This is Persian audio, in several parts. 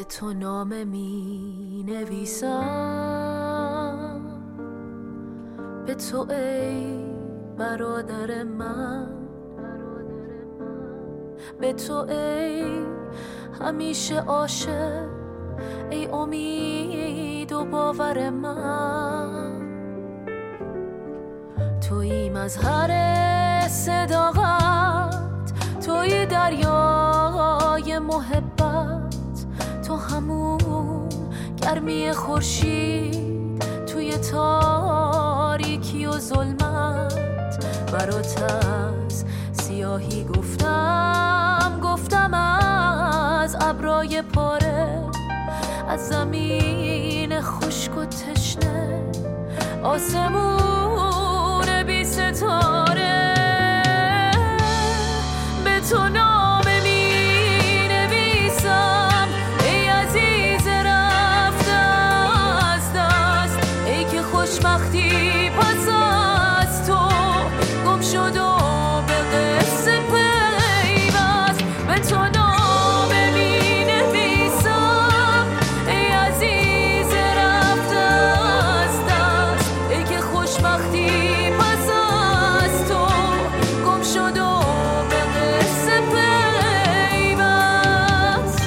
تو نامه می نویسم، به تو ای برادر من، به تو ای همیشه عاشق، ای امید و باور من. تویی مظهر صداقت، تویی دریای محبت، تو همون گرمی خورشید توی تاریکی و ظلمت. برات از سیاهی گفتم از ابرای پاره، از زمین خشک و تشنه، آسمون بی ستاره. به تو نامه می نویسم، ای عزیز رفته از دست، ای که خوشبختی پس از تو گم شد و به قصه پیوست. به تو نامه می نویسم، ای عزیز رفته از دست، ای که خوشبختی پس از تو گم شد و به قصه پیوست.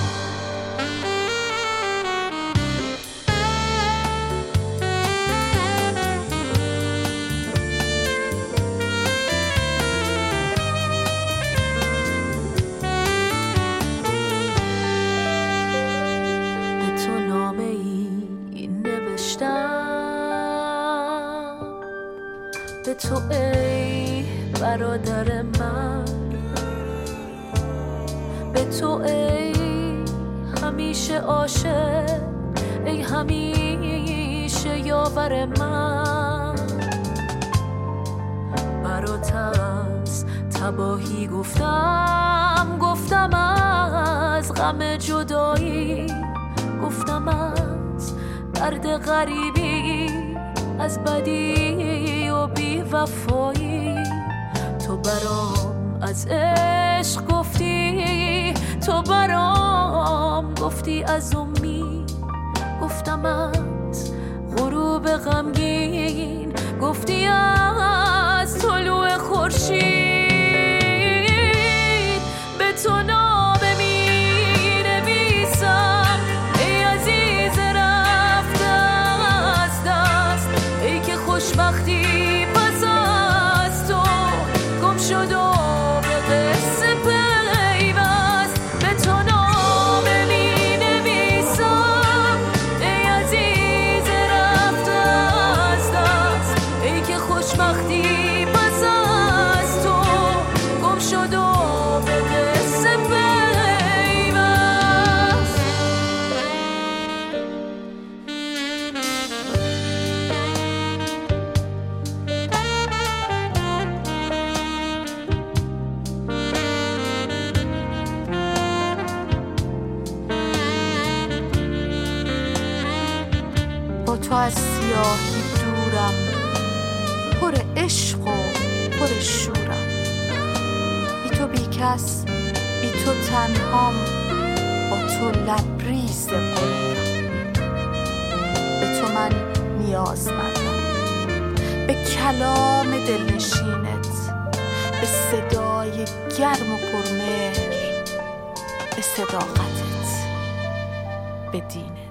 به تو نامه ای نوشتم، به تو ای برادر من، به تو ای همیشه عاشق، ای همیشه یاور من. برات از تباهی گفتم از غم جدایی، گفتم از درد غریبی، از بدی و بی وفایی. تو برام از عشق گفتی، تو برام گفتی از امید، گفتم از غروب غمگین، گفتی از طلوع خورشید. به تو نامه می نویسم، ای عزیز رفته از دست، ای که خوشبختی پس از تو گم شد و به قصه پیوست. به تو نامه می نویسم، ای عزیز رفته از دست، ای که خوشبختی پس از تو گم شد و به قصه پیوست. با تو از سیاهی دورم، پر عشق و پر شورم، بی تو بی کس، بی تو تنهام، با تو لبریز غرورم. به تو من نیازمندم، به کلام دلنشینت، به صدای گرم و پرمهر، به صداقتت، به دینت.